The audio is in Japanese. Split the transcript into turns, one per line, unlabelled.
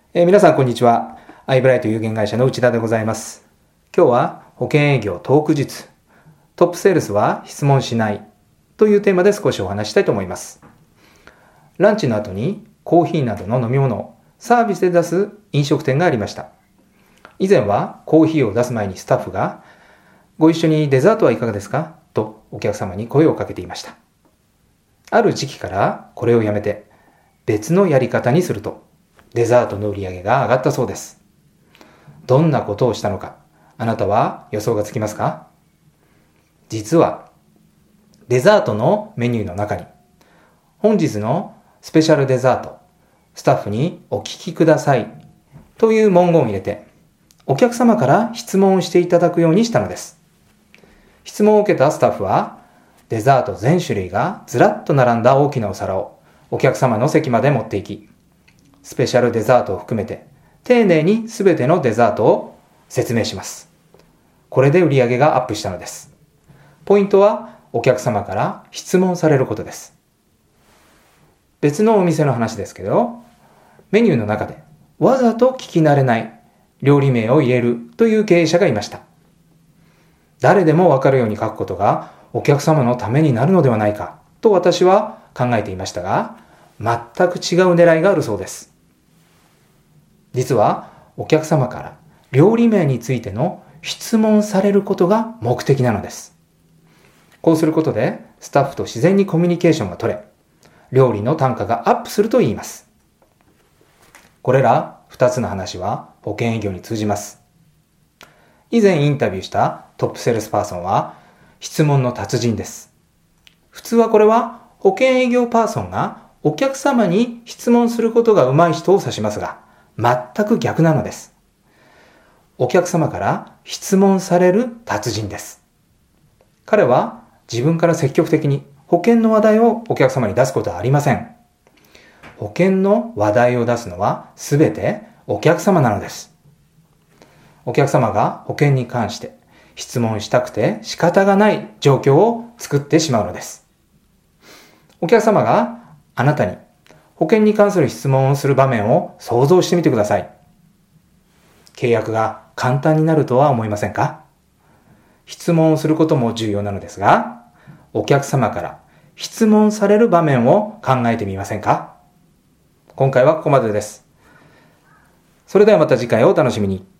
皆さんこんにちは。アイブライト有限会社の内田でございます。今日は保険営業トーク術、トップセールスは質問しないというテーマで少しお話したいと思います。ランチの後にコーヒーなどの飲み物をサービスで出す飲食店がありました。以前はコーヒーを出す前にスタッフがご一緒にデザートはいかがですかとお客様に声をかけていました。ある時期からこれをやめて別のやり方にするとデザートの売り上げが上がったそうです。どんなことをしたのか、あなたは予想がつきますか？実はデザートのメニューの中に本日のスペシャルデザート、スタッフにお聞きくださいという文言を入れてお客様から質問をしていただくようにしたのです。質問を受けたスタッフはデザート全種類がずらっと並んだ大きなお皿をお客様の席まで持っていき、スペシャルデザートを含めて丁寧にすべてのデザートを説明します。これで売り上げがアップしたのです。ポイントはお客様から質問されることです。別のお店の話ですけど、メニューの中でわざと聞き慣れない料理名を入れるという経営者がいました。誰でもわかるように書くことがお客様のためになるのではないかと私は考えていましたが、全く違う狙いがあるそうです。実はお客様から料理名についての質問されることが目的なのです。こうすることでスタッフと自然にコミュニケーションが取れ、料理の単価がアップすると言います。これら2つの話は保険営業に通じます。以前インタビューしたトップセールスパーソンは質問の達人です。普通はこれは保険営業パーソンがお客様に質問することが上手い人を指しますが、全く逆なのです。お客様から質問される達人です。彼は自分から積極的に保険の話題をお客様に出すことはありません。保険の話題を出すのはすべてお客様なのです。お客様が保険に関して質問したくて仕方がない状況を作ってしまうのです。お客様があなたに保険に関する質問をする場面を想像してみてください。契約が簡単になるとは思いませんか？質問をすることも重要なのですが、お客様から質問される場面を考えてみませんか？今回はここまでです。それではまた次回をお楽しみに。